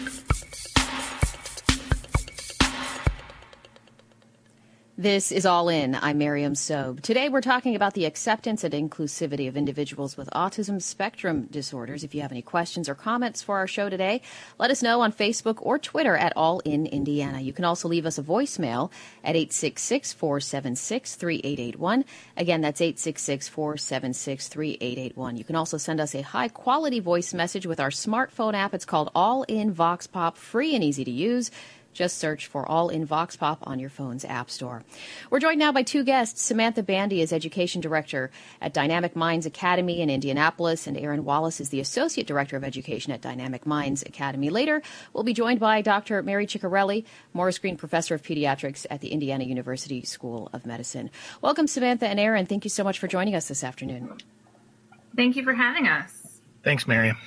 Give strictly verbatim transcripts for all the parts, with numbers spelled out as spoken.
This is All In. I'm Miriam Sobe. Today we're talking about the acceptance and inclusivity of individuals with autism spectrum disorders. If you have any questions or comments for our show today, let us know on Facebook or Twitter at All In Indiana. You can also leave us a voicemail at eight six six, four seven six, three eight eight one. Again, that's eight six six, four seven six, three eight eight one. You can also send us a high-quality voice message with our smartphone app. It's called All In Vox Pop, free and easy to use. Just search for All in Vox Pop on your phone's app store. We're joined now by two guests. Samantha Bandy is Education Director at Dynamic Minds Academy in Indianapolis, and Aaron Wallace is the Associate Director of Education at Dynamic Minds Academy. Later, we'll be joined by Doctor Mary Ciccarelli, Morris Green Professor of Pediatrics at the Indiana University School of Medicine. Welcome, Samantha and Aaron. Thank you so much for joining us this afternoon. Thank you for having us. Thanks, Miriam.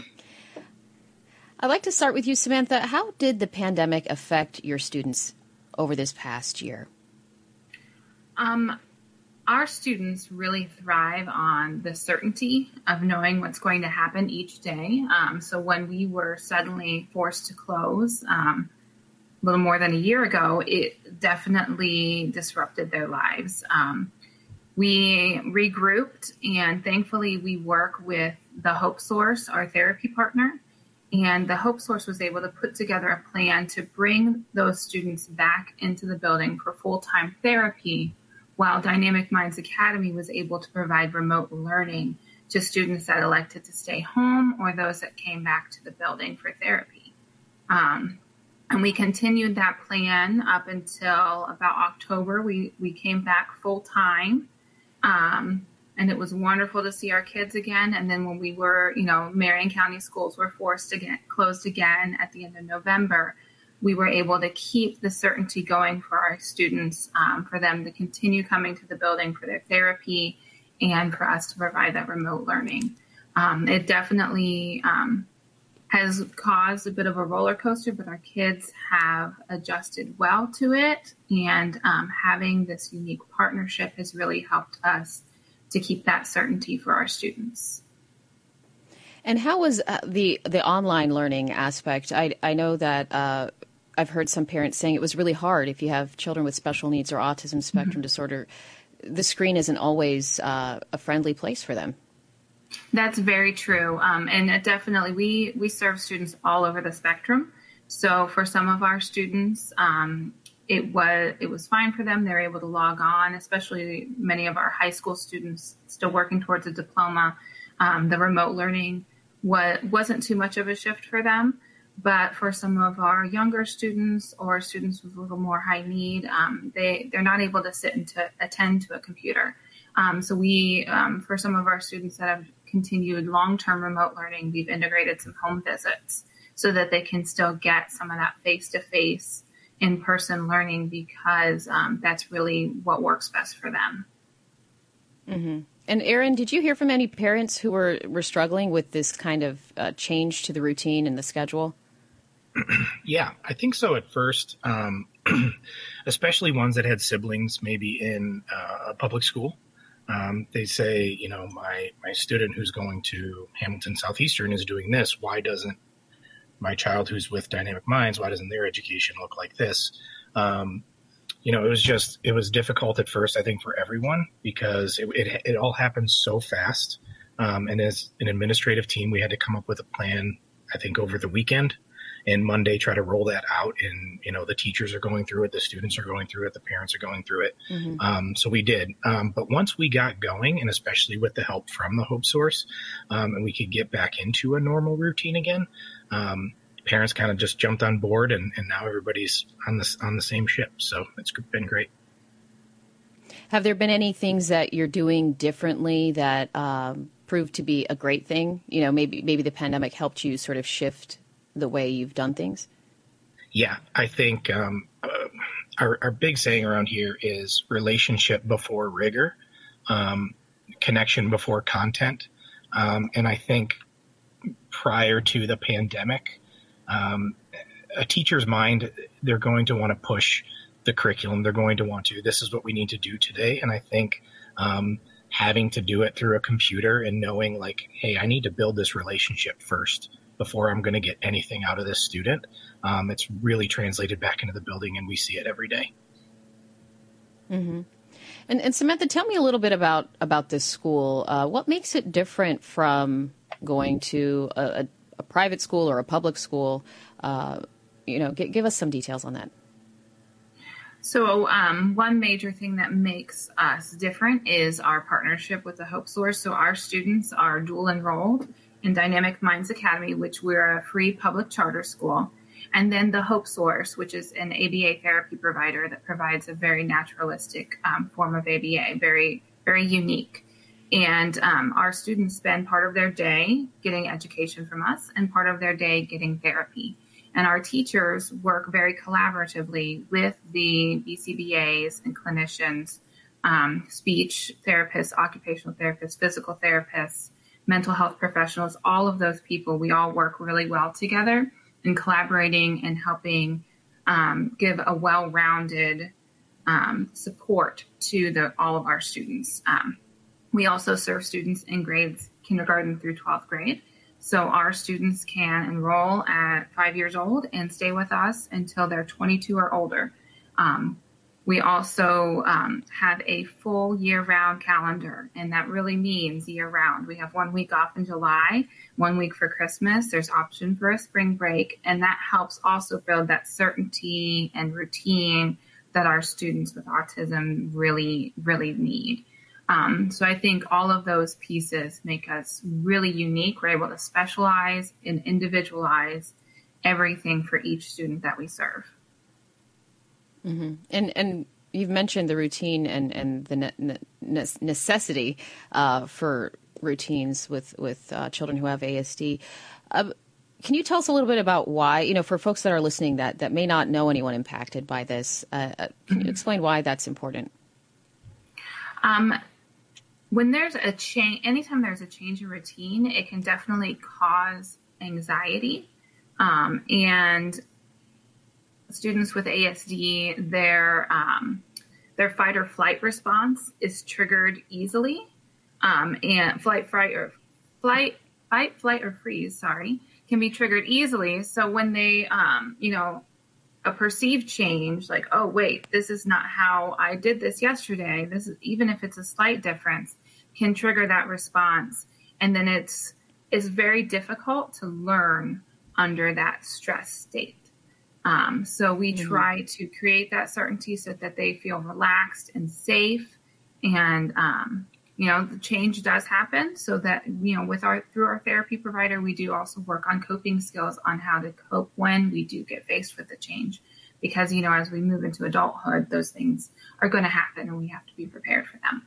I'd like to start with you, Samantha. How did the pandemic affect your students over this past year? Um, our students really thrive on the certainty of knowing what's going to happen each day. Um, so when we were suddenly forced to close um, a little more than a year ago, it definitely disrupted their lives. Um, we regrouped, and thankfully we work with the Hope Source, our therapy partner. And the Hope Source was able to put together a plan to bring those students back into the building for full-time therapy, while Dynamic Minds Academy was able to provide remote learning to students that elected to stay home or those that came back to the building for therapy. Um, and we continued that plan up until about October. We, we came back full-time. Um, And it was wonderful to see our kids again. And then when we were, you know, Marion County schools were forced to get closed again at the end of November, we were able to keep the certainty going for our students, um, for them to continue coming to the building for their therapy and for us to provide that remote learning. Um, it definitely um, has caused a bit of a roller coaster, but our kids have adjusted well to it. And um, having this unique partnership has really helped us to keep that certainty for our students. And how was uh, the the online learning aspect? I, I know that uh, I've heard some parents saying it was really hard if you have children with special needs or autism spectrum mm-hmm. disorder. The screen isn't always uh, a friendly place for them. That's very true. Um, and it definitely, we, we serve students all over the spectrum. So for some of our students, um, It was it was fine for them. They're able to log on, especially many of our high school students still working towards a diploma. Um, the remote learning was, wasn't too much of a shift for them. But for some of our younger students or students with a little more high need, um, they, they're not able to sit and to attend to a computer. Um, so we, um, for some of our students that have continued long-term remote learning, we've integrated some home visits so that they can still get some of that face-to-face in-person learning, because um, that's really what works best for them. Mm-hmm. And Aaron, did you hear from any parents who were, were struggling with this kind of uh, change to the routine and the schedule? Yeah, I think so at first, um, especially ones that had siblings maybe in uh, a public school. Um, they say, you know, my, my student who's going to Hamilton Southeastern is doing this. Why doesn't my child who's with Dynamic Minds, why doesn't their education look like this? Um, you know, it was just, it was difficult at first, I think, for everyone, because it, it, it all happened so fast. Um, and as an administrative team, we had to come up with a plan, I think, over the weekend, and Monday try to roll that out. And, you know, the teachers are going through it, the students are going through it, the parents are going through it. Mm-hmm. Um, so we did. Um, but once we got going, and especially with the help from the Hope Source, um, and we could get back into a normal routine again, um, parents kind of just jumped on board, and, and now everybody's on the, on the same ship. So it's been great. Have there been any things that you're doing differently that um, proved to be a great thing? You know, maybe maybe the pandemic helped you sort of shift the way you've done things? Yeah, I think um, uh, our, our big saying around here is relationship before rigor, um, connection before content. Um, and I think prior to the pandemic, um, a teacher's mind, they're going to want to push the curriculum. They're going to want to, this is what we need to do today. And I think um, having to do it through a computer and knowing like, hey, I need to build this relationship first before I'm going to get anything out of this student. Um, it's really translated back into the building, and we see it every day. Mm-hmm. And, and Samantha, tell me a little bit about, about this school. Uh, what makes it different from going to a, a, a private school or a public school? Uh, you know, g- give us some details on that. So um, one major thing that makes us different is our partnership with the Hope Source. So our students are dual enrolled in Dynamic Minds Academy, which we're a free public charter school. And then the Hope Source, which is an A B A therapy provider that provides a very naturalistic um, form of A B A, very, very unique. And um, our students spend part of their day getting education from us and part of their day getting therapy. And our teachers work very collaboratively with the B C B As and clinicians, um, speech therapists, occupational therapists, physical therapists, mental health professionals, all of those people. We all work really well together in collaborating and helping um, give a well-rounded um, support to the, all of our students. Um, we also serve students in grades kindergarten through twelfth grade. So our students can enroll at five years old and stay with us until they're twenty-two or older. Um, we also um, have a full year-round calendar, and that really means year-round. We have one week off in July, one week for Christmas. There's option for a spring break, and that helps also build that certainty and routine that our students with autism really, really need. Um, so I think all of those pieces make us really unique. We're able to specialize and individualize everything for each student that we serve. Mm-hmm. And and you've mentioned the routine and, and the ne- ne- necessity uh, for routines with, with uh, children who have A S D. Uh, can you tell us a little bit about why, you know, for folks that are listening that, that may not know anyone impacted by this, uh, can you explain why that's important? Um, when there's a change, anytime there's a change in routine, it can definitely cause anxiety. Um, and students with A S D, their um, their fight or flight response is triggered easily, um, and flight, fright, or flight, fight, flight, or freeze. Sorry, can be triggered easily. So when they, um, you know, a perceived change, like, oh wait, this is not how I did this yesterday. This is, even if it's a slight difference, can trigger that response, and then it's it's very difficult to learn under that stress state. Um, so we mm-hmm. try to create that certainty so that they feel relaxed and safe. And, um, you know, the change does happen so that, you know, with our, through our therapy provider, we do also work on coping skills on how to cope when we do get faced with the change, because, you know, as we move into adulthood, those things are going to happen and we have to be prepared for them.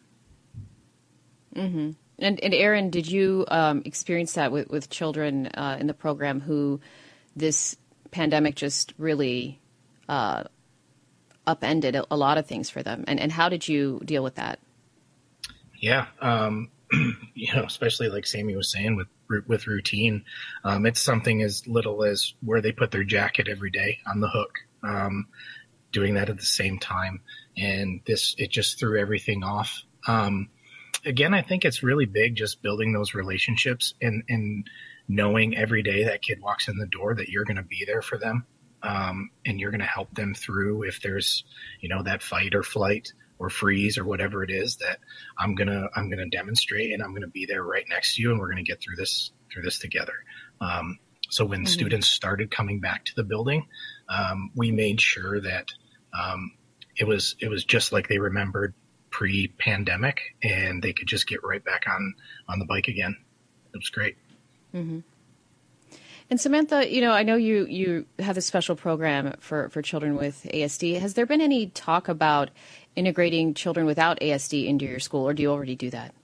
Mm-hmm. And, and Erin, did you um, experience that with, with children uh, in the program who this pandemic just really uh, upended a, a lot of things for them? And, and how did you deal with that? Yeah. Um, you know, especially like Sammy was saying with, with routine, um, it's something as little as where they put their jacket every day on the hook, um, doing that at the same time. And this, it just threw everything off. Um, again, I think it's really big, just building those relationships and, and, knowing every day that kid walks in the door that you're going to be there for them, um, and you're going to help them through if there's, you know, that fight or flight or freeze or whatever it is, that I'm going to, I'm going to demonstrate and I'm going to be there right next to you. And we're going to get through this, through this together. Um, so when mm-hmm. students started coming back to the building, um, we made sure that, um, it was, it was just like they remembered pre-pandemic and they could just get right back on, on the bike again. It was great. Mm-hmm. And Samantha, you know, I know you, you have a special program for, for children with A S D. Has there been any talk about integrating children without A S D into your school, or do you already do that?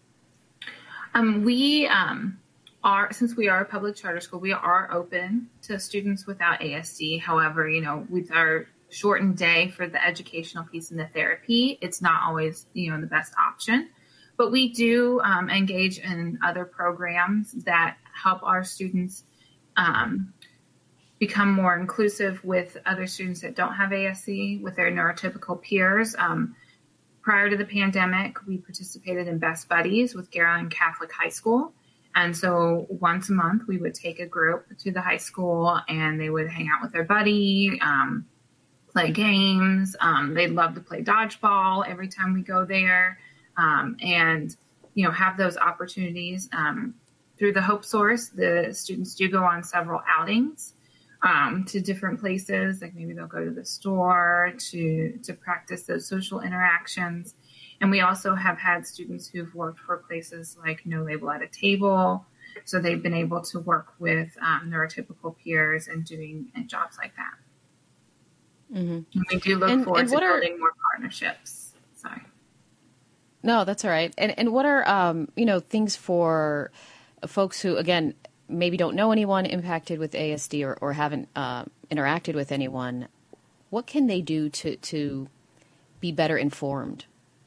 Um, we um, are, since we are a public charter school, we are open to students without A S D. However, you know, with our shortened day for the educational piece and the therapy, it's not always, you know, the best option. But we do um, engage in other programs that help our students um, become more inclusive with other students that don't have A S D, with their neurotypical peers. Um, prior to the pandemic, we participated in Best Buddies with Garland Catholic High School. And so once a month, we would take a group to the high school and they would hang out with their buddy, um, play games. Um, they'd love to play dodgeball every time we go there, um, and, you know, have those opportunities. Um, through the Hope Source, the students do go on several outings um, to different places. Like maybe they'll go to the store to, to practice those social interactions. And we also have had students who've worked for places like No Label at a Table. So they've been able to work with um, neurotypical peers and doing and jobs like that. Mm-hmm. And we do look and, forward and to building are, more partnerships. Sorry. No, that's all right. And and what are, um, you know, things for folks who, again, maybe don't know anyone impacted with A S D or, or haven't uh, interacted with anyone? What can they do to, to be better informed?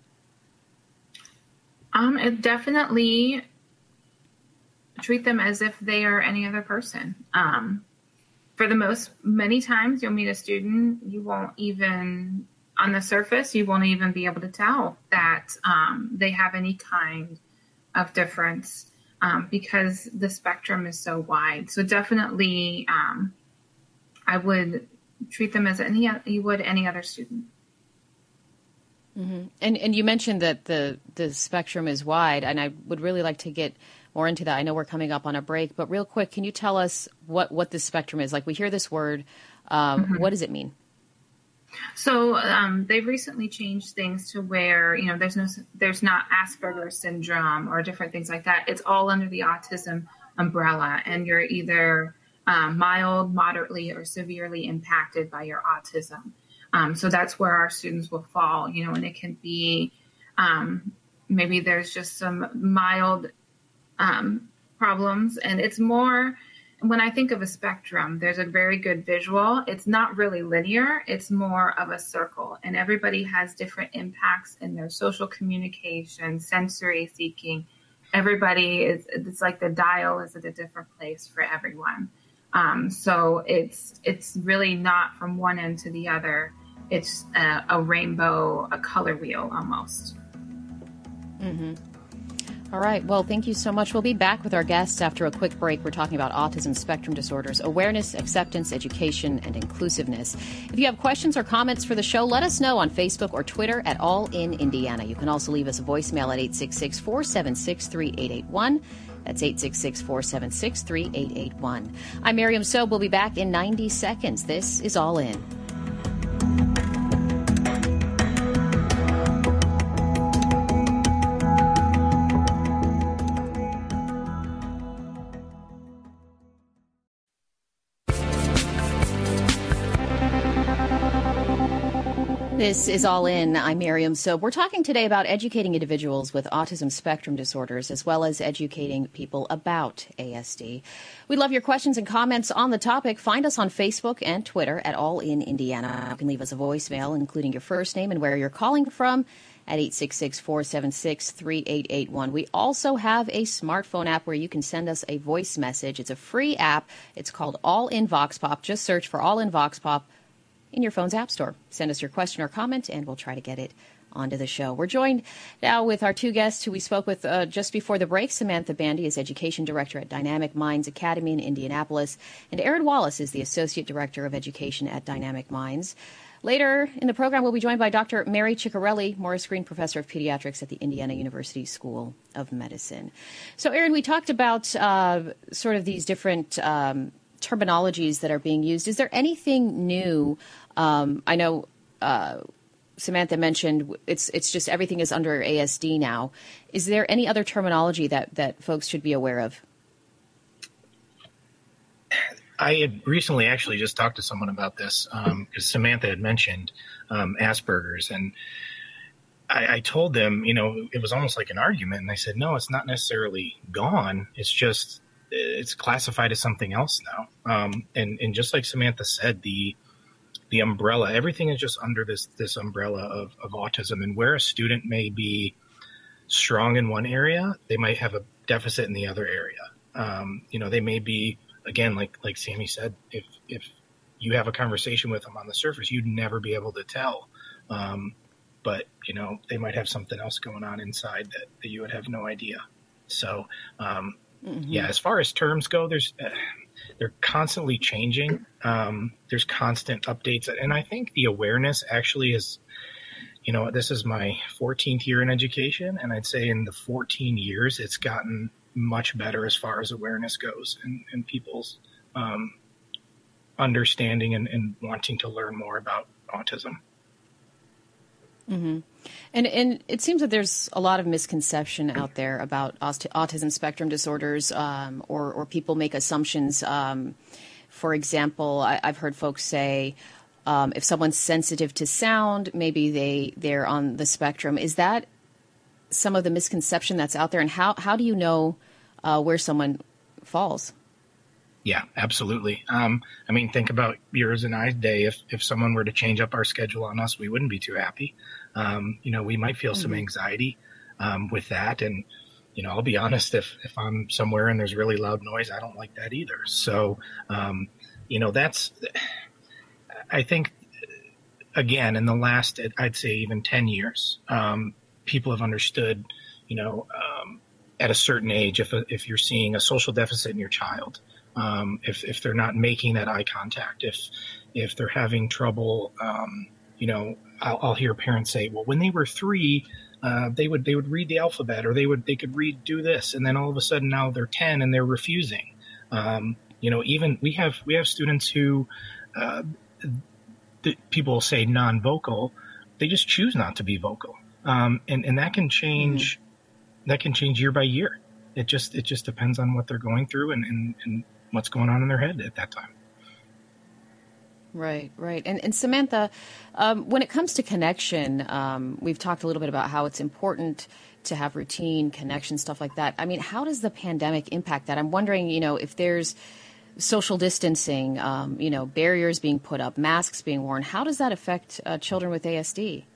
Um, it definitely treat them as if they are any other person. Um, for the most, many times you'll meet a student, you won't even, on the surface, you won't even be able to tell that um, they have any kind of difference um, because the spectrum is so wide. So definitely, um, I would treat them as any you would any other student. Mm-hmm. And and you mentioned that the the spectrum is wide, and I would really like to get more into that. I know we're coming up on a break, but real quick, can you tell us what, what the spectrum is? Like, we hear this word. Um, mm-hmm. What does it mean? So um, they've recently changed things to where, you know, there's no, there's not Asperger's syndrome or different things like that. It's all under the autism umbrella, and you're either um, mild, moderately, or severely impacted by your autism. Um, so that's where our students will fall, you know, and it can be um, maybe there's just some mild um, problems. And it's more, when I think of a spectrum, there's a very good visual. It's not really linear. It's more of a circle. And everybody has different impacts in their social communication, sensory seeking. Everybody is, it's like the dial is at a different place for everyone. Um, so it's it's really not from one end to the other. It's a, a rainbow, a color wheel almost. Mm-hmm. All right. Well, thank you so much. We'll be back with our guests after a quick break. We're talking about autism spectrum disorders, awareness, acceptance, education, and inclusiveness. If you have questions or comments for the show, let us know on Facebook or Twitter at All in Indiana. You can also leave us a voicemail at eight six six, four seven six, three eight eight one. That's eight six six, four seven six, three eight eight one. I'm Miriam Sobe. We'll be back in ninety seconds. This is All In. This is All In. I'm Miriam Sobe. We're talking today about educating individuals with autism spectrum disorders, as well as educating people about A S D. We love your questions and comments on the topic. Find us on Facebook and Twitter at All In Indiana. You can leave us a voicemail, including your first name and where you're calling from, at eight six six, four seven six, three eight eight one. We also have a smartphone app where you can send us a voice message. It's a free app. It's called All In Vox Pop. Just search for All In Vox Pop in your phone's app store. Send us your question or comment, and we'll try to get it onto the show. We're joined now with our two guests who we spoke with uh, just before the break. Samantha Bandy is Education Director at Dynamic Minds Academy in Indianapolis, and Aaron Wallace is the Associate Director of Education at Dynamic Minds. Later in the program, we'll be joined by Doctor Mary Ciccarelli, Morris Green Professor of Pediatrics at the Indiana University School of Medicine. So, Aaron, we talked about uh, sort of these different um, terminologies that are being used. Is there anything new? Um, I know uh, Samantha mentioned it's it's just everything is under A S D now. Is there any other terminology that, that folks should be aware of? I had recently actually just talked to someone about this because um, Samantha had mentioned um, Asperger's, and I, I told them, you know, it was almost like an argument, and they said, no, it's not necessarily gone. It's just it's classified as something else now. Um, and, and just like Samantha said, the the umbrella, everything is just under this this umbrella of, of autism. And where a student may be strong in one area, they might have a deficit in the other area. Um, you know, they may be, again, like like Sammy said, if if you have a conversation with them on the surface, you'd never be able to tell. Um, but, you know, they might have something else going on inside that, that you would have no idea. So um, Mm-hmm. Yeah, as far as terms go, there's uh, they're constantly changing. Um, there's constant updates, and I think the awareness actually is, you know, this is my fourteenth year in education, and I'd say in the fourteen years, it's gotten much better as far as awareness goes, and, and people's um, understanding and, and wanting to learn more about autism. Mm-hmm. And and it seems that there's a lot of misconception out there about aut- autism spectrum disorders, um, or or people make assumptions. Um, for example, I, I've heard folks say um, if someone's sensitive to sound, maybe they they're on the spectrum. Is that some of the misconception that's out there? And how how do you know uh, where someone falls? Yeah, absolutely. Um, I mean, think about yours and I's day. If if someone were to change up our schedule on us, we wouldn't be too happy. Um, you know, we might feel mm-hmm. some anxiety um, with that. And, you know, I'll be honest, if, if I'm somewhere and there's really loud noise, I don't like that either. So, um, you know, that's, I think, again, in the last, I'd say even ten years, um, people have understood, you know, um, at a certain age, if, if you're seeing a social deficit in your child, um, if, if they're not making that eye contact, if, if they're having trouble, um, you know, I'll, I'll hear parents say, well, when they were three, uh, they would, they would read the alphabet, or they would, they could read, do this. And then all of a sudden now they're ten and they're refusing. Um, you know, even we have, we have students who, uh, the, people say non-vocal, they just choose not to be vocal. Um, and, and that can change, mm-hmm. that can change year by year. It just, it just depends on what they're going through and, and, and what's going on in their head at that time. Right, right. And, and Samantha, um, when it comes to connection, um, we've talked a little bit about how it's important to have routine, connection, stuff like that. I mean, how does the pandemic impact that? I'm wondering, you know, if there's social distancing, um, you know, barriers being put up, masks being worn, how does that affect uh, children with A S D?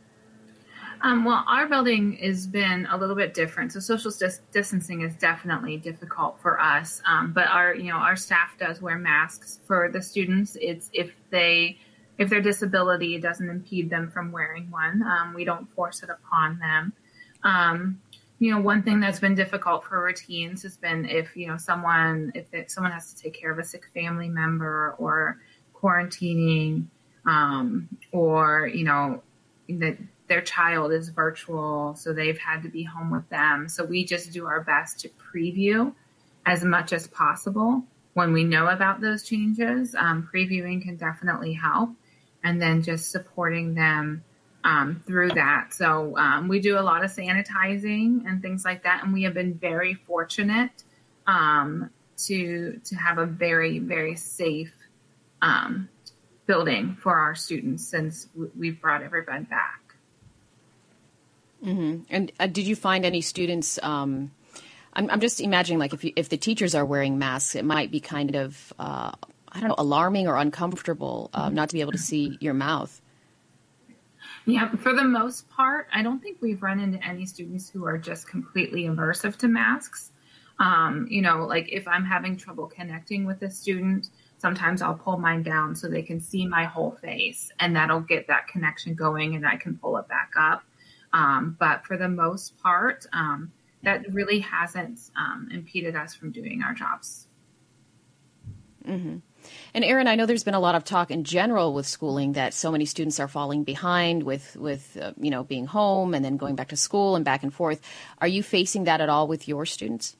Um, well, our building has been a little bit different. So social dis- distancing is definitely difficult for us. Um, but our, you know, our staff does wear masks for the students. It's if they, if their disability doesn't impede them from wearing one, um, we don't force it upon them. Um, you know, one thing that's been difficult for routines has been if, you know, someone, if it, someone has to take care of a sick family member or quarantining, um, or, you know, that their child is virtual, so they've had to be home with them. So we just do our best to preview as much as possible when we know about those changes. Um, previewing can definitely help, and then just supporting them um, through that. So um, we do a lot of sanitizing and things like that, and we have been very fortunate um, to to have a very, very safe um, building for our students since we've brought everybody back. Mm-hmm. And uh, did you find any students, um, I'm, I'm just imagining like if you, if the teachers are wearing masks, it might be kind of, uh, I don't know, alarming or uncomfortable uh, not to be able to see your mouth. Yeah, for the most part, I don't think we've run into any students who are just completely aversive to masks. Um, you know, like if I'm having trouble connecting with a student, sometimes I'll pull mine down so they can see my whole face, and that'll get that connection going, and I can pull it back up. Um, but for the most part, um, that really hasn't um, impeded us from doing our jobs. Mm-hmm. And Erin, I know there's been a lot of talk in general with schooling that so many students are falling behind with, with uh, you know, being home and then going back to school and back and forth. Are you facing that at all with your students?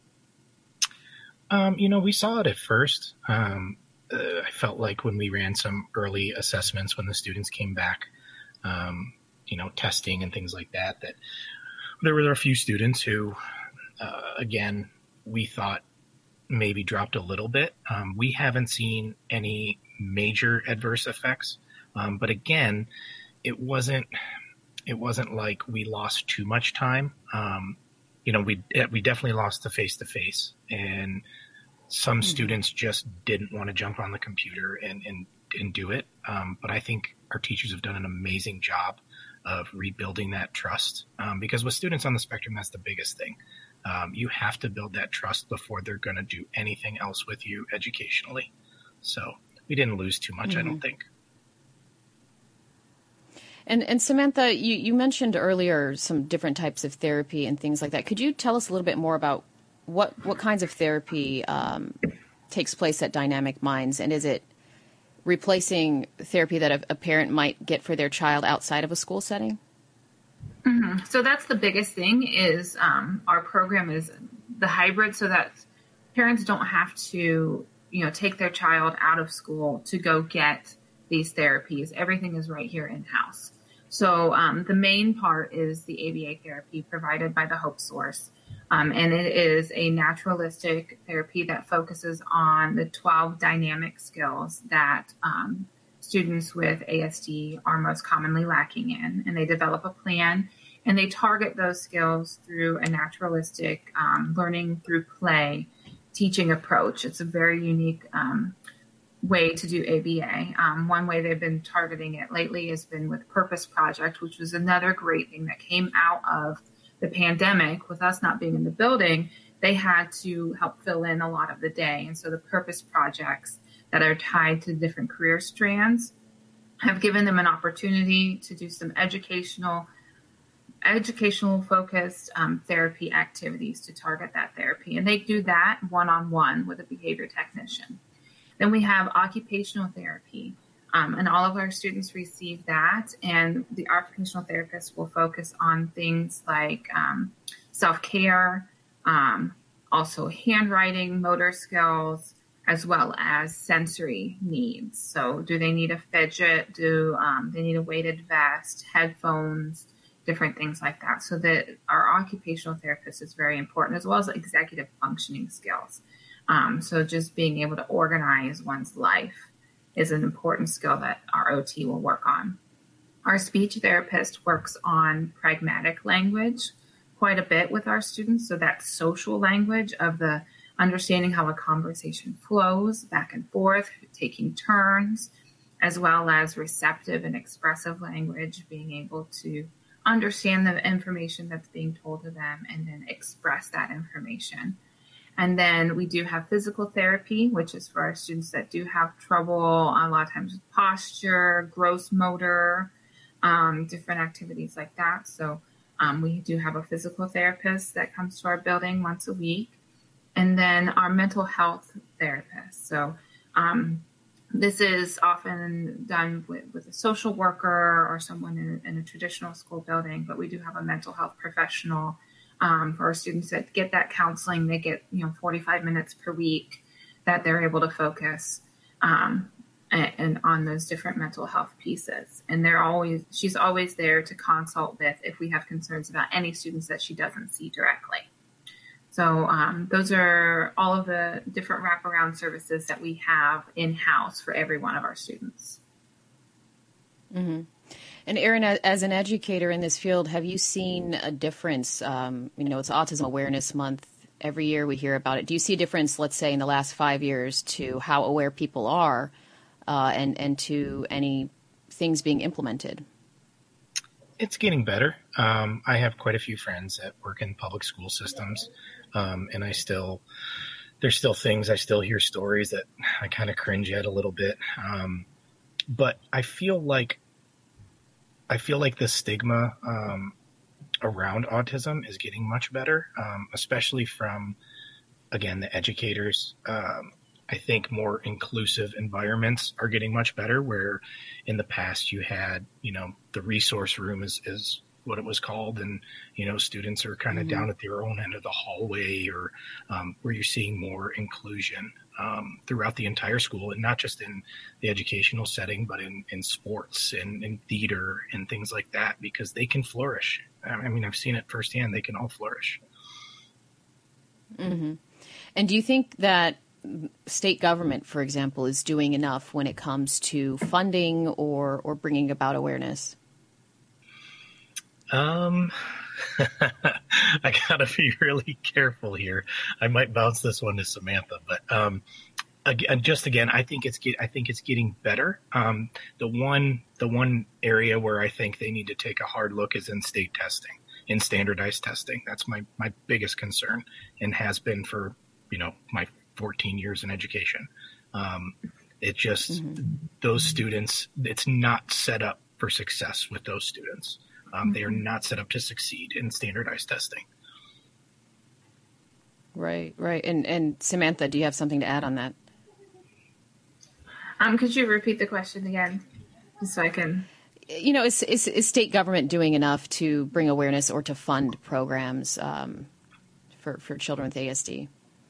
Um, you know, we saw it at first. Um, uh, I felt like when we ran some early assessments when the students came back, um, you know, testing and things like that, that there were a few students who, uh, again, we thought maybe dropped a little bit. Um, we haven't seen any major adverse effects. Um, but again, it wasn't, it wasn't like we lost too much time. Um, you know, we, we definitely lost the face to face, and some mm-hmm. students just didn't want to jump on the computer and, and, and do it. Um, but I think our teachers have done an amazing job of rebuilding that trust. Um, because with students on the spectrum, that's the biggest thing. Um, you have to build that trust before they're going to do anything else with you educationally. So we didn't lose too much, mm-hmm. I don't think. And, and Samantha, you, you mentioned earlier some different types of therapy and things like that. Could you tell us a little bit more about what what kinds of therapy um, takes place at Dynamic Minds, and is it replacing therapy that a, a parent might get for their child outside of a school setting? Mm-hmm. So that's the biggest thing is um, our program is the hybrid, so that parents don't have to, you know, take their child out of school to go get these therapies. Everything is right here in-house. So um, the main part is the A B A therapy provided by the Hope Source. Um, and it is a naturalistic therapy that focuses on the twelve dynamic skills that um, students with A S D are most commonly lacking in. And they develop a plan and they target those skills through a naturalistic um, learning through play teaching approach. It's a very unique um, way to do A B A. Um, one way they've been targeting it lately has been with Purpose Project, which was another great thing that came out of the pandemic. With us not being in the building, they had to help fill in a lot of the day. And so the Purpose Projects that are tied to different career strands have given them an opportunity to do some educational educational focused um, therapy activities to target that therapy. And they do that one-on-one with a behavior technician. Then we have occupational therapy, um, and all of our students receive that. And the occupational therapist will focus on things like um, self-care, um, also handwriting, motor skills, as well as sensory needs. So do they need a fidget? Do um, they need a weighted vest, headphones, different things like that? So that our occupational therapist is very important, as well as executive functioning skills. Um, so just being able to organize one's life is an important skill that our O T will work on. Our speech therapist works on pragmatic language quite a bit with our students. So that's social language of the understanding how a conversation flows back and forth, taking turns, as well as receptive and expressive language, being able to understand the information that's being told to them and then express that information. And then we do have physical therapy, which is for our students that do have trouble a lot of times with posture, gross motor, um, different activities like that. So um, we do have a physical therapist that comes to our building once a week. And then our mental health therapist. So um, this is often done with, with a social worker or someone in, in a traditional school building, but we do have a mental health professional um, for our students that get that counseling. They get, you know, forty-five minutes per week that they're able to focus um, and, and on those different mental health pieces. And they're always, she's always there to consult with if we have concerns about any students that she doesn't see directly. So um, those are all of the different wraparound services that we have in-house for every one of our students. Mm-hmm. And Erin, as an educator in this field, have you seen a difference? Um, you know, it's Autism Awareness Month. Every year we hear about it. Do you see a difference, let's say, in the last five years to how aware people are uh, and, and to any things being implemented? It's getting better. Um, I have quite a few friends that work in public school systems. Um, and I still, there's still things, I still hear stories that I kind of cringe at a little bit. Um, but I feel like, I feel like the stigma um, around autism is getting much better, um, especially from, again, the educators. Um, I think more inclusive environments are getting much better, where in the past you had, you know, the resource room is, is what it was called. And, you know, students are kind of mm-hmm. down at their own end of the hallway, or um, where you're seeing more inclusion um, throughout the entire school, and not just in the educational setting, but in, in sports and in theater and things like that, because they can flourish. I mean, I've seen it firsthand. They can all flourish. Mm-hmm. And do you think that state government, for example, is doing enough when it comes to funding or, or bringing about awareness? Um, I gotta be really careful here. I might bounce this one to Samantha, but um, again, just again, I think it's get, I think it's getting better. Um, the one the one area where I think they need to take a hard look is in state testing, in standardized testing. That's my my biggest concern, and has been for, you know, my fourteen years in education. Um, it just mm-hmm. those students, it's not set up for success with those students. Um, they are not set up to succeed in standardized testing. Right, right. And and Samantha, do you have something to add on that? Um, could you repeat the question again, just so I can? You know, is, is, is state government doing enough to bring awareness or to fund programs um, for, for children with A S D?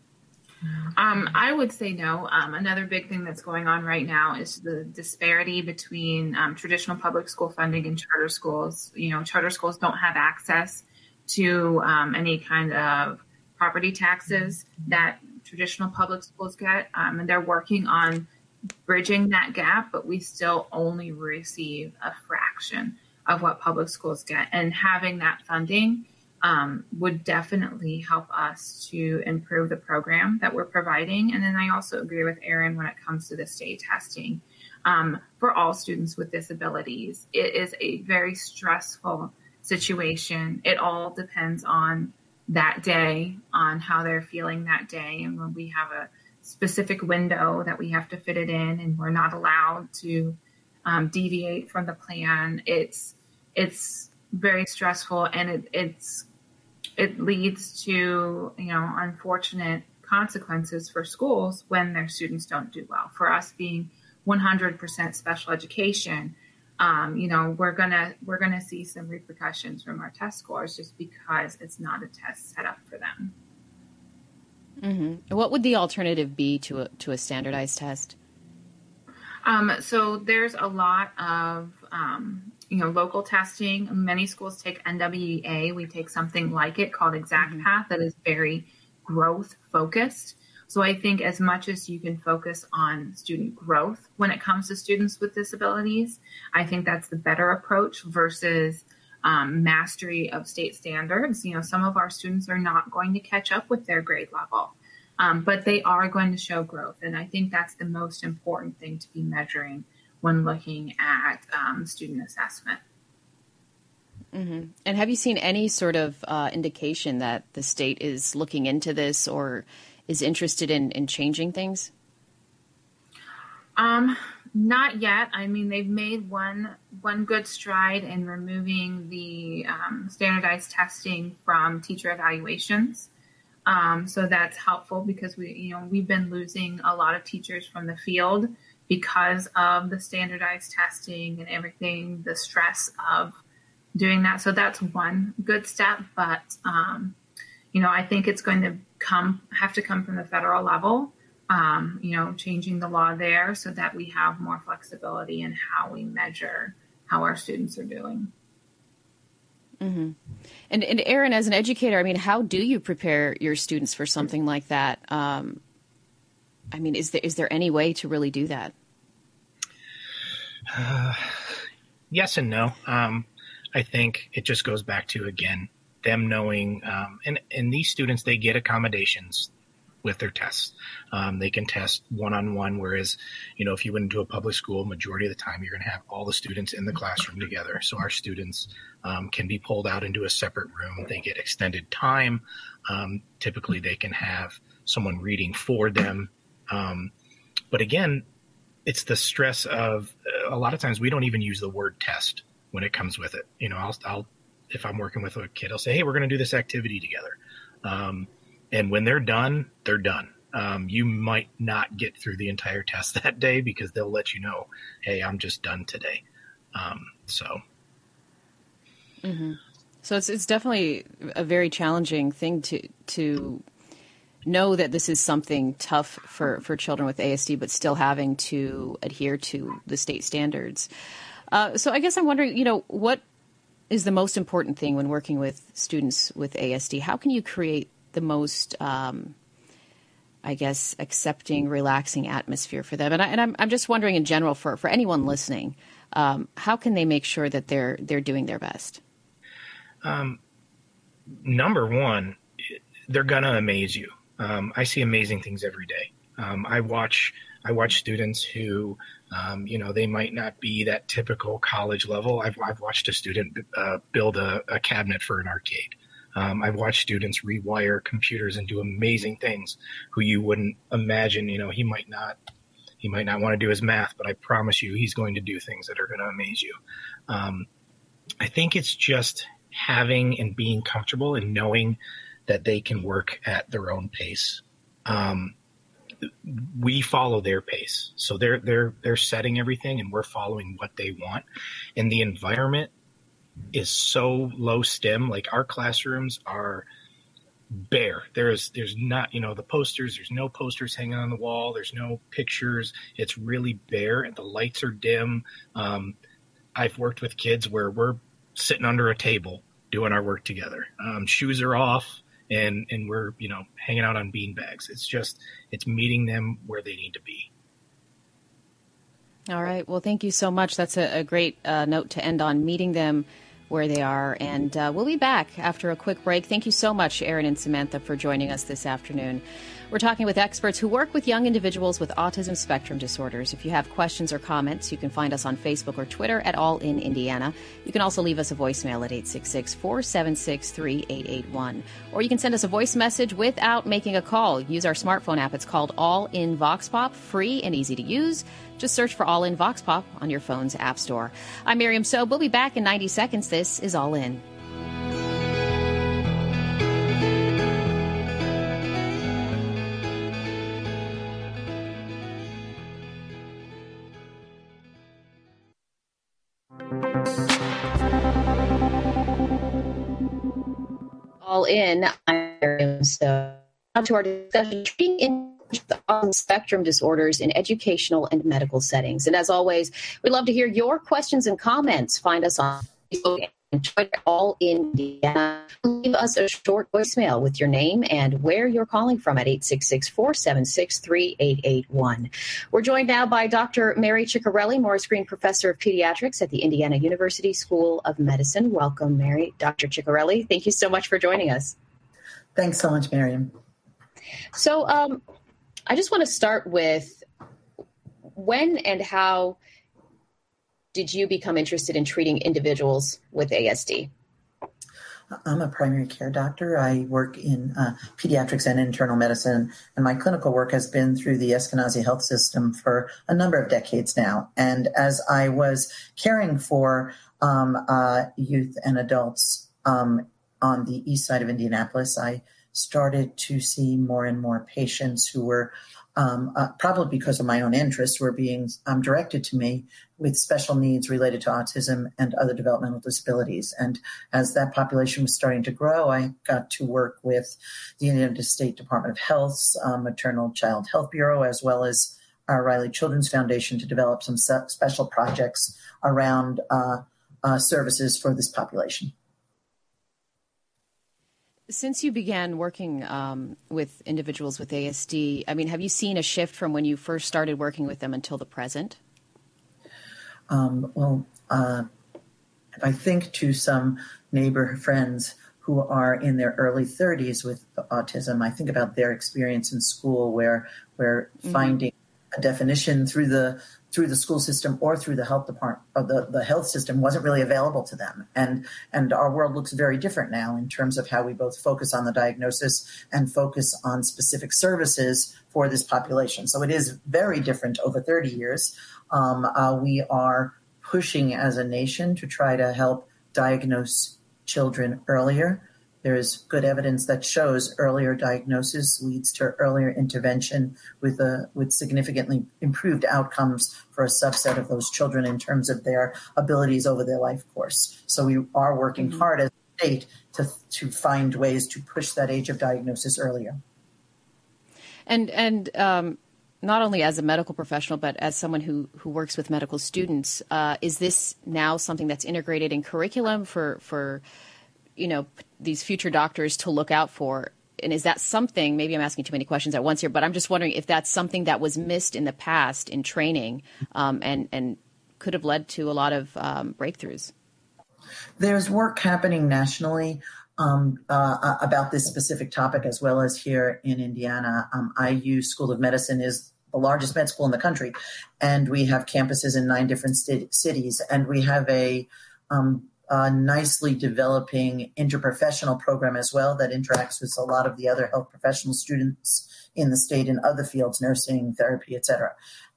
Um, I would say no. Um, another big thing that's going on right now is the disparity between um, traditional public school funding and charter schools. You know, charter schools don't have access to um, any kind of property taxes that traditional public schools get, um, and they're working on bridging that gap, but we still only receive a fraction of what public schools get. And having that funding um, would definitely help us to improve the program that we're providing. And then I also agree with Erin when it comes to the state testing. Um, for all students with disabilities, it is a very stressful situation. It all depends on that day, on how they're feeling that day. And when we have a specific window that we have to fit it in, and we're not allowed to um, deviate from the plan, it's it's very stressful, and it it's it leads to, you know, unfortunate consequences for schools when their students don't do well. For us being one hundred percent special education, um, you know, we're gonna we're gonna see some repercussions from our test scores just because it's not a test set up for them. Mm-hmm. What would the alternative be to a, to a standardized test? Um, so there's a lot of, um, you know, local testing. Many schools take N W E A. We take something like it called ExactPath mm-hmm. that is very growth focused. So I think as much as you can focus on student growth when it comes to students with disabilities, I think that's the better approach versus Um, mastery of state standards. You know, some of our students are not going to catch up with their grade level, um, but they are going to show growth. And I think that's the most important thing to be measuring when looking at um, student assessment. Mm-hmm. And have you seen any sort of uh, indication that the state is looking into this or is interested in, in changing things? Um, not yet. I mean, they've made one one good stride in removing the um, standardized testing from teacher evaluations. Um, so that's helpful because we, you know, we've been losing a lot of teachers from the field because of the standardized testing and everything, the stress of doing that. So that's one good step. But um, you know, I think it's going to come have to come from the federal level. Um, you know, changing the law there so that we have more flexibility in how we measure how our students are doing. Mm-hmm. And, and Erin, as an educator, I mean, how do you prepare your students for something like that? Um, I mean, is there is there any way to really do that? Uh, yes and no. Um, I think it just goes back to, again, them knowing, um, and, and these students, they get accommodations with their tests. Um, they can test one-on-one, whereas, you know, if you went into a public school, majority of the time, you're going to have all the students in the classroom together. So our students um, can be pulled out into a separate room. They get extended time. Um, typically, they can have someone reading for them. Um, but again, it's the stress of a lot of times we don't even use the word test when it comes with it. You know, I'll, I'll if I'm working with a kid, I'll say, hey, we're going to do this activity together. Um, And when they're done, they're done. Um, you might not get through the entire test that day because they'll let you know, hey, I'm just done today. Um, so. Mm-hmm. So it's it's definitely a very challenging thing to to know that this is something tough for, for children with A S D, but still having to adhere to the state standards. Uh, so I guess I'm wondering, you know, what is the most important thing when working with students with A S D? How can you create the most, um, I guess, accepting, relaxing atmosphere for them? And, I, and I'm, I'm just wondering in general for, for anyone listening, um, how can they make sure that they're they're doing their best? Um, number one, they're gonna amaze you. Um, I see amazing things every day. Um, I watch I watch students who, um, you know, they might not be that typical college level. I've I've watched a student uh, build a, a cabinet for an arcade. Um, I've watched students rewire computers and do amazing things who you wouldn't imagine. You know, he might not, he might not want to do his math, but I promise you he's going to do things that are going to amaze you. Um, I think it's just having and being comfortable and knowing that they can work at their own pace. Um, we follow their pace. So they're, they're, they're setting everything and we're following what they want. And the environment is so low stim. Like our classrooms are bare. There's, there's not, you know, the posters, there's no posters hanging on the wall. There's no pictures. It's really bare and the lights are dim. Um, I've worked with kids where we're sitting under a table doing our work together. Um, shoes are off. And, and we're, you know, hanging out on bean bags. It's just, it's meeting them where they need to be. All right. Well, thank you so much. That's a, a great uh, note to end on, meeting them where they are. And uh, we'll be back after a quick break. Thank you so much, Aaron and Samantha, for joining us this afternoon. We're talking with experts who work with young individuals with autism spectrum disorders. If you have questions or comments, you can find us on Facebook or Twitter at All In Indiana. You can also leave us a voicemail at eight six six, four seven six, three eight eight one. Or you can send us a voice message without making a call. Use our smartphone app. It's called All In Vox Pop, free and easy to use. Just search for All In Vox Pop on your phone's app store. I'm Miriam Sobe. We'll be back in ninety seconds. This is All In. All In. I'm Miriam Sobe. Now to our discussion, treating in autism spectrum disorders in educational and medical settings. And as always, we'd love to hear your questions and comments. Find us on Facebook and Twitter, All In Indiana. Leave us a short voicemail with your name and where you're calling from at eight six six, four seven six, three eight eight one. We're joined now by Doctor Mary Ciccarelli, Morris Green Professor of Pediatrics at the Indiana University School of Medicine. Welcome, Mary. Doctor Ciccarelli, thank you so much for joining us. Thanks so much, Miriam. So um, I just want to start with, when and how did you become interested in treating individuals with A S D? I'm a primary care doctor. I work in uh, pediatrics and internal medicine, and my clinical work has been through the Eskenazi health system for a number of decades now. And as I was caring for um, uh, youth and adults um, on the east side of Indianapolis, I started to see more and more patients who were, um, uh, probably because of my own interests, were being um, directed to me with special needs related to autism and other developmental disabilities. And as that population was starting to grow, I got to work with the Indiana State Department of Health's um, Maternal Child Health Bureau, as well as our Riley Children's Foundation, to develop some se- special projects around uh, uh, services for this population. Since you began working um, with individuals with A S D, I mean, have you seen a shift from when you first started working with them until the present? Um, well, uh, if I think to some neighbor friends who are in their early thirties with autism, I think about their experience in school where where mm-hmm. finding a definition through the through the school system or through the health department or the, the health system wasn't really available to them. And and our world looks very different now in terms of how we both focus on the diagnosis and focus on specific services for this population. So it is very different over thirty years. Um, uh, we are pushing as a nation to try to help diagnose children earlier. There is good evidence that shows earlier diagnosis leads to earlier intervention with a, with significantly improved outcomes for a subset of those children in terms of their abilities over their life course. So we are working mm-hmm. hard as a state to to find ways to push that age of diagnosis earlier. And and um, not only as a medical professional, but as someone who, who works with medical students, uh, is this now something that's integrated in curriculum for for you know, these future doctors to look out for? And is that something, maybe I'm asking too many questions at once here, but I'm just wondering if that's something that was missed in the past in training um, and, and could have led to a lot of um, breakthroughs? There's work happening nationally um, uh, about this specific topic, as well as here in Indiana. Um, I U School of Medicine is the largest med school in the country, and we have campuses in nine different st- cities, and we have a um, a nicely developing interprofessional program as well that interacts with a lot of the other health professional students in the state in other fields, nursing, therapy, et cetera.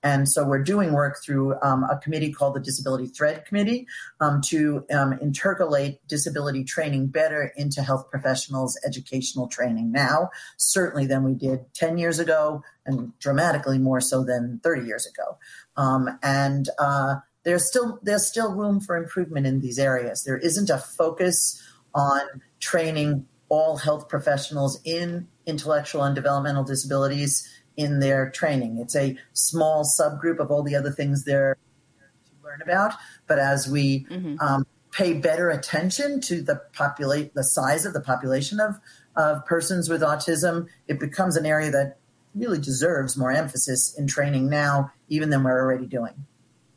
And so we're doing work through um, a committee called the Disability Thread Committee um, to um, intercalate disability training better into health professionals' educational training now, certainly than we did ten years ago, and dramatically more so than thirty years ago. Um, and uh, there's still there's still room for improvement in these areas. There isn't a focus on training all health professionals in intellectual and developmental disabilities in their training. It's a small subgroup of all the other things they're to learn about. But as we mm-hmm. um, pay better attention to the populate the size of the population of, of persons with autism, it becomes an area that really deserves more emphasis in training now, even than we're already doing.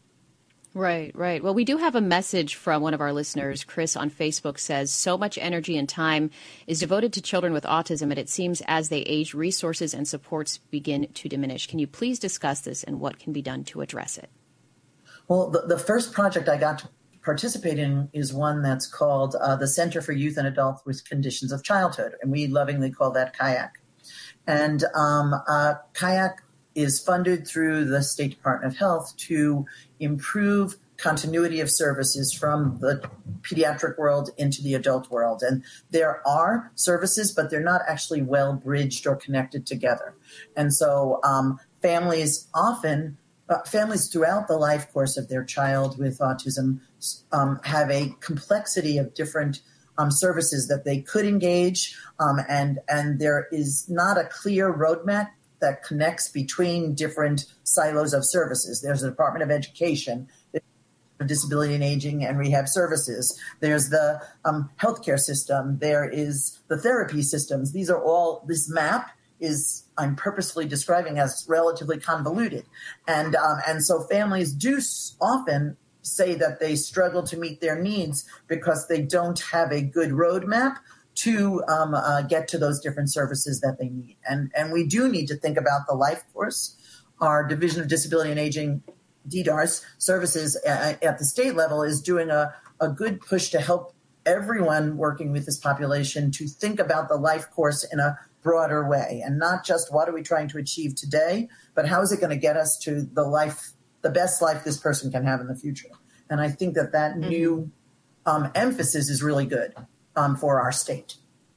Right, right. Well, we do have a message from one of our listeners. Chris on Facebook says, so much energy and time is devoted to children with autism, and it seems as they age, resources and supports begin to diminish. Can you please discuss this and what can be done to address it? Well, the, the first project I got to participate in is one that's called uh, the Center for Youth and Adults with Conditions of Childhood, and we lovingly call that Kayak. And um, uh, Kayak is funded through the State Department of Health to improve continuity of services from the pediatric world into the adult world. And there are services, but they're not actually well bridged or connected together. And so um, families often, uh, families throughout the life course of their child with autism um, have a complexity of different um, services that they could engage. Um, and, and there is not a clear roadmap that connects between different silos of services. There's the Department of Education, Disability and Aging and Rehab Services. There's the um, healthcare system. There is the therapy systems. These are all, this map is, I'm purposefully describing as relatively convoluted. And, um, and so families do often say that they struggle to meet their needs because they don't have a good roadmap to um, uh, get to those different services that they need. And, and we do need to think about the life course. Our Division of Disability and Aging, D D A R S services at, at the state level is doing a, a good push to help everyone working with this population to think about the life course in a broader way, and not just what are we trying to achieve today, but how is it going to get us to the life, the best life this person can have in the future. And I think that that mm-hmm. new um, emphasis is really good. Um, for our state.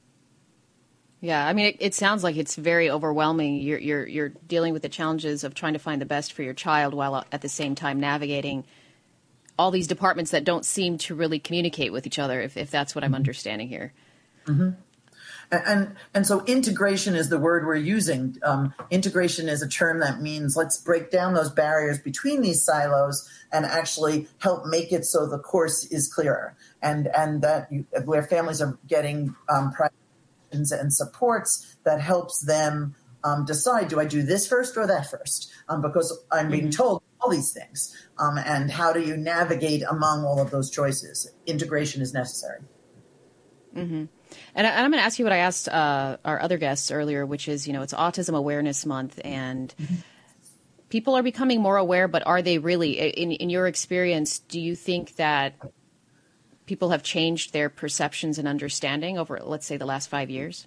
Yeah, I mean, it, it sounds like it's very overwhelming. You're, you're you're dealing with the challenges of trying to find the best for your child while at the same time navigating all these departments that don't seem to really communicate with each other, if, if that's what I'm understanding here. Mm-hmm. And, and and so integration is the word we're using. Um, integration is a term that means let's break down those barriers between these silos and actually help make it so the course is clearer, and and that you, where families are getting um, and supports that helps them um, decide, do I do this first or that first? Um, because I'm being mm-hmm. told all these things. Um, and how do you navigate among all of those choices? Integration is necessary. Mm-hmm. And, I, and I'm going to ask you what I asked uh, our other guests earlier, which is, you know, it's Autism Awareness Month, and mm-hmm. people are becoming more aware, but are they really? In, in your experience, do you think that people have changed their perceptions and understanding over, let's say, the last five years?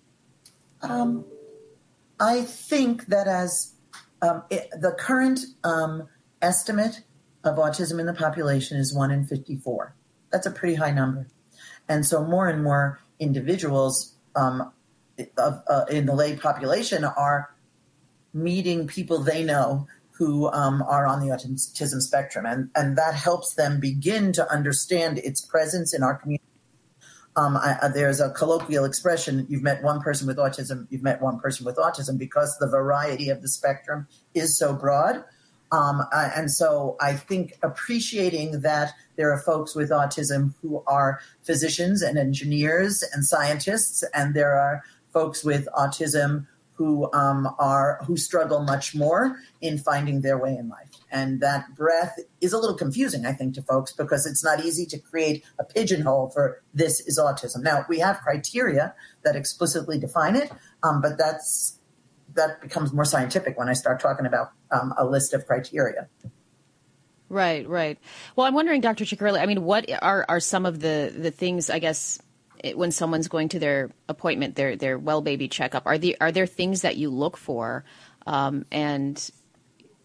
Um, I think that as um, it, the current um, estimate of autism in the population is one in fifty-four. That's a pretty high number. And so more and more individuals um, of, uh, in the lay population are meeting people they know who um, are on the autism spectrum. And, and that helps them begin to understand its presence in our community. Um, I, uh, there's a colloquial expression, you've met one person with autism, you've met one person with autism, because the variety of the spectrum is so broad. Um, uh, and so I think appreciating that there are folks with autism who are physicians and engineers and scientists, and there are folks with autism who um, are who struggle much more in finding their way in life. And that breadth is a little confusing, I think, to folks, because it's not easy to create a pigeonhole for this is autism. Now, we have criteria that explicitly define it, um, but that's that becomes more scientific when I start talking about um, a list of criteria. Right, right. Well, I'm wondering, Doctor Ciccarelli, I mean, what are, are some of the, the things, I guess, it, when someone's going to their appointment, their their well baby checkup, are the are there things that you look for? Um, and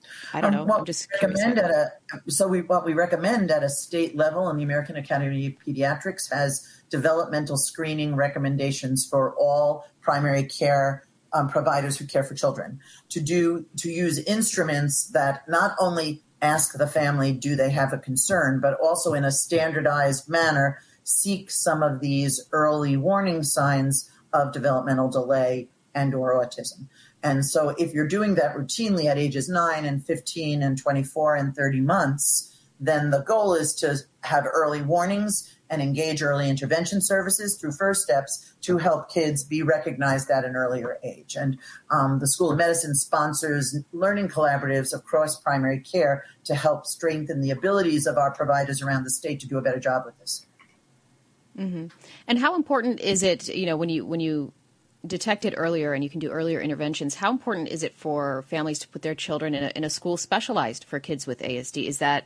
I don't Um, know. what I'm just we curious. recommend at a, so we, what we recommend at a state level, and the American Academy of Pediatrics has developmental screening recommendations for all primary care um, providers who care for children to do to use instruments that not only ask the family, do they have a concern, but also in a standardized manner seek some of these early warning signs of developmental delay and or autism. And so if you're doing that routinely at ages nine and fifteen and twenty-four and thirty months, then the goal is to have early warnings and engage early intervention services through first steps to help kids be recognized at an earlier age. And um, the School of Medicine sponsors learning collaboratives across primary care to help strengthen the abilities of our providers around the state to do a better job with this. Mm-hmm. And how important is it, you know, when you when you detect it earlier and you can do earlier interventions, how important is it for families to put their children in a, in a school specialized for kids with A S D? Is that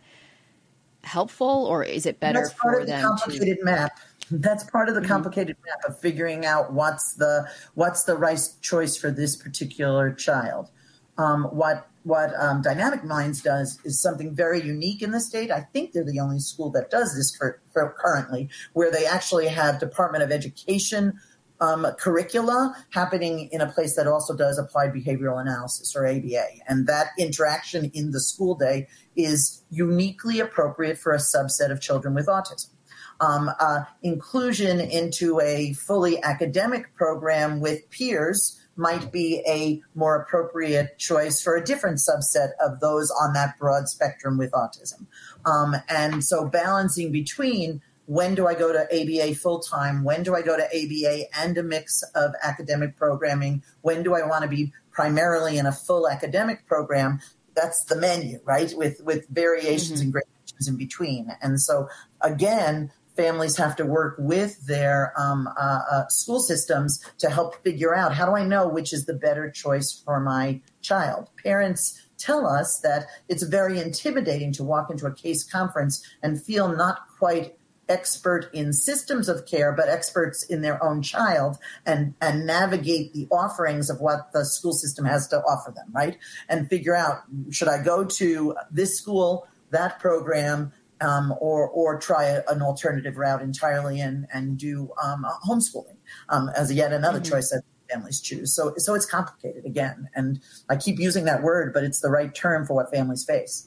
helpful, or is it better That's part for of the them complicated to... map. That's part of the Mm-hmm. complicated map of figuring out what's the what's the right choice for this particular child. Um, what what um, Dynamic Minds does is something very unique in the state. I think they're the only school that does this cur- currently, where they actually have Department of Education Um, curricula happening in a place that also does applied behavioral analysis, or A B A. And that interaction in the school day is uniquely appropriate for a subset of children with autism. Um, uh, inclusion into a fully academic program with peers might be a more appropriate choice for a different subset of those on that broad spectrum with autism. Um, and so balancing between when do I go to A B A full-time? When do I go to A B A and a mix of academic programming? When do I want to be primarily in a full academic program? That's the menu, right, with, with variations Mm-hmm. and gradations in between. And so, again, families have to work with their um, uh, uh, school systems to help figure out, how do I know which is the better choice for my child? Parents tell us that it's very intimidating to walk into a case conference and feel not quite expert in systems of care, but experts in their own child, and, and navigate the offerings of what the school system has to offer them, right? And figure out, should I go to this school, that program, um, or or try a, an alternative route entirely and, and do um, homeschooling um, as yet another Mm-hmm. choice that families choose. So, so it's complicated again. And I keep using that word, but it's the right term for what families face.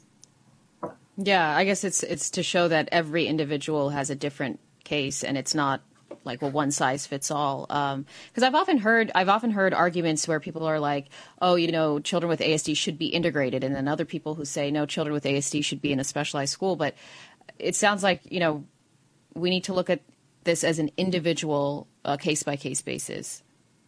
Yeah, I guess it's it's to show that every individual has a different case, and it's not like, well, one size fits all. Um, because I've often heard I've often heard arguments where people are like, oh, you know, children with A S D should be integrated, and then other people who say no, children with A S D should be in a specialized school. But it sounds like, you know, we need to look at this as an individual case by case basis.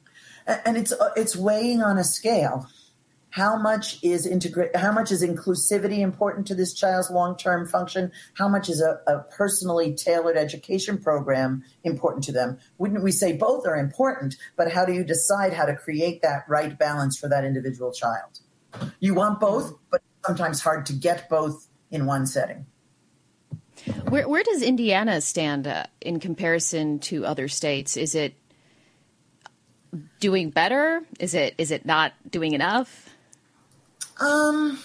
And it's it's weighing on a scale. How much is integra- How much is inclusivity important to this child's long-term function? How much is a, a personally tailored education program important to them? Wouldn't we say both are important, but how do you decide how to create that right balance for that individual child? You want both, but it's sometimes hard to get both in one setting. Where, where does Indiana stand uh, in comparison to other states? Is it doing better? Is it is it not doing enough? Um.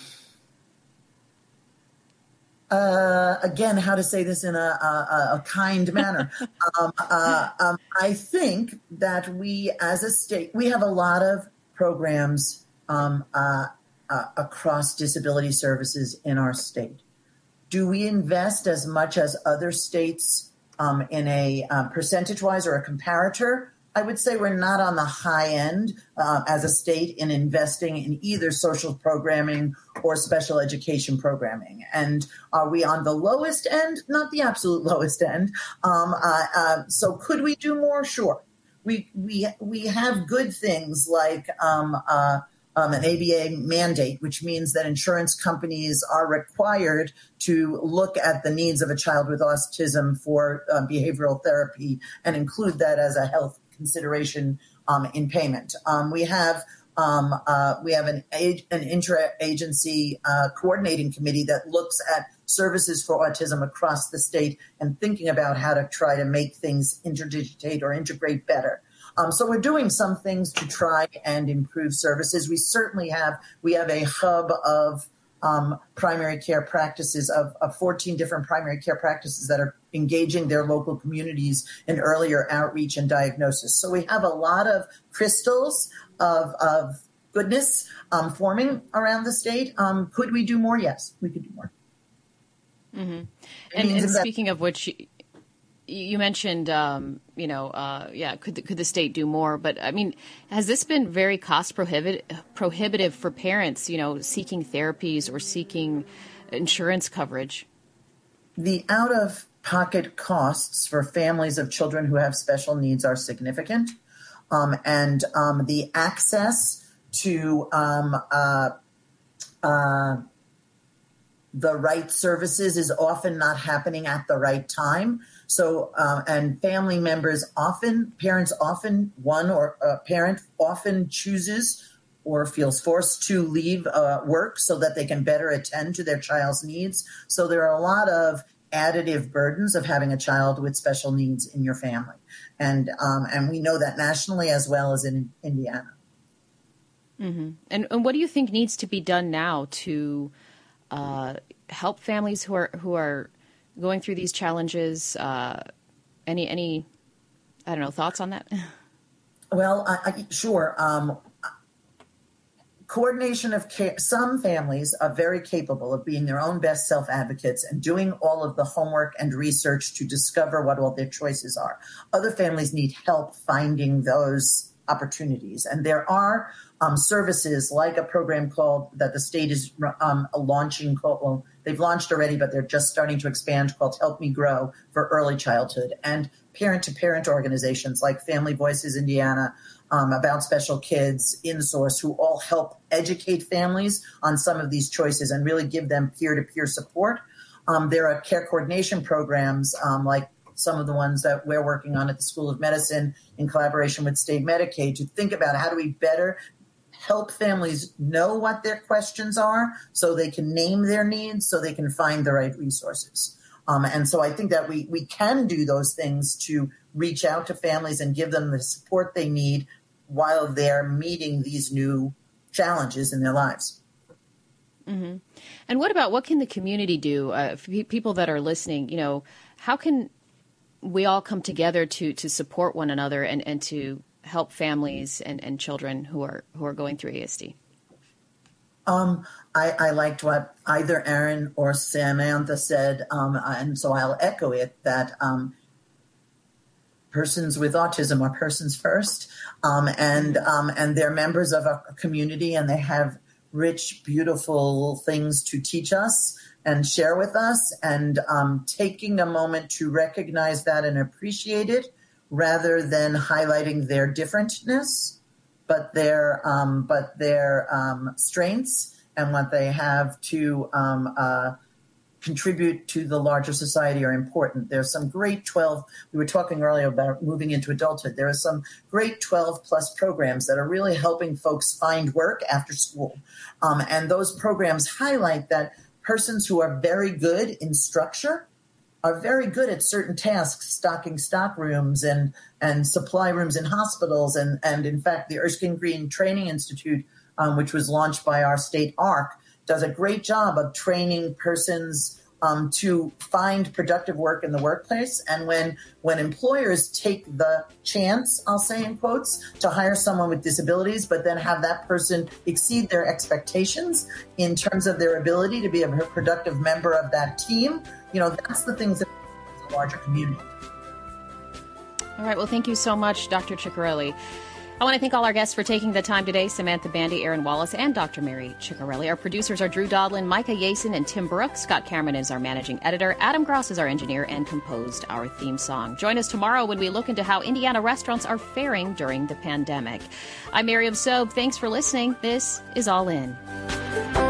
Uh, again, how to say this in a, a, a kind manner. um, uh, um, I think that we, as a state, we have a lot of programs um, uh, uh, across disability services in our state. Do we invest as much as other states um, in a uh, percentage-wise or a comparator? I would say we're not on the high end uh, as a state in investing in either social programming or special education programming. And are we on the lowest end? Not the absolute lowest end. Um, uh, uh, so could we do more? Sure. We we we have good things like um, uh, um, an A B A mandate, which means that insurance companies are required to look at the needs of a child with autism for uh, behavioral therapy and include that as a health consideration um, in payment. Um, we have um, uh, we have an age, an intra-agency uh, coordinating committee that looks at services for autism across the state and thinking about how to try to make things interdigitate or integrate better. Um, so we're doing some things to try and improve services. We certainly have we have a hub of um, primary care practices of, of fourteen different primary care practices that are engaging their local communities in earlier outreach and diagnosis. So we have a lot of crystals of, of goodness um, forming around the state. Um, could we do more? Yes, we could do more. Mm-hmm. And, and speaking of which, you, you mentioned, um, you know, uh, yeah, could the, could the state do more? But I mean, has this been very cost prohibitive, prohibitive for parents, you know, seeking therapies or seeking insurance coverage? The out-of-pocket costs for families of children who have special needs are significant. Um, and um, the access to um, uh, uh, the right services is often not happening at the right time. So, uh, and family members often, parents often, one or a parent often chooses or feels forced to leave uh, work so that they can better attend to their child's needs. So there are a lot of additive burdens of having a child with special needs in your family. And um, and we know that nationally as well as in Indiana. Mm-hmm. And, and what do you think needs to be done now to uh, help families who are who are going through these challenges? Uh, any any I don't know thoughts on that? Well, I, I, sure. Um, coordination of care. Some families are very capable of being their own best self-advocates and doing all of the homework and research to discover what all their choices are. Other families need help finding those opportunities. And there are um, services like a program called that the state is um, launching called, well, they've launched already, but they're just starting to expand, called Help Me Grow for early childhood, and parent-to-parent organizations like Family Voices Indiana, Um, About Special Kids, InSource, who all help educate families on some of these choices and really give them peer-to-peer support. Um, there are care coordination programs um, like some of the ones that we're working on at the School of Medicine in collaboration with state Medicaid to think about how do we better help families know what their questions are so they can name their needs, so they can find the right resources. Um, and so I think that we, we can do those things to reach out to families and give them the support they need while they're meeting these new challenges in their lives. Mm-hmm. And what about, what can the community do? Uh, for people that are listening, you know, how can we all come together to, to support one another and, and to help families and, and children who are, who are going through A S D? Um, I, I liked what either Aaron or Samantha said, um, and so I'll echo it, that um, persons with autism are persons first, um, and um, and they're members of a community, and they have rich, beautiful things to teach us and share with us, and um, taking a moment to recognize that and appreciate it rather than highlighting their differentness, but their um, but their um, strengths and what they have to um, uh, contribute to the larger society are important. There's some great twelve, we were talking earlier about moving into adulthood. There are some great twelve plus programs that are really helping folks find work after school. Um, and those programs highlight that persons who are very good in structure are very good at certain tasks, stocking stock rooms and, and supply rooms in hospitals. And, and in fact, the Erskine Green Training Institute, um, which was launched by our state A R C, does a great job of training persons um, to find productive work in the workplace. And when when employers take the chance, I'll say in quotes, to hire someone with disabilities, but then have that person exceed their expectations in terms of their ability to be a productive member of that team, you know, that's the things that a larger community. All right. Well, thank you so much, Doctor Ciccarelli. I want to thank all our guests for taking the time today, Samantha Bandy, Aaron Wallace, and Doctor Mary Ciccarelli. Our producers are Drew Dodlin, Micah Yason, and Tim Brooks. Scott Cameron is our managing editor. Adam Gross is our engineer and composed our theme song. Join us tomorrow when we look into how Indiana restaurants are faring during the pandemic. I'm Miriam Sobe. Thanks for listening. This is All In.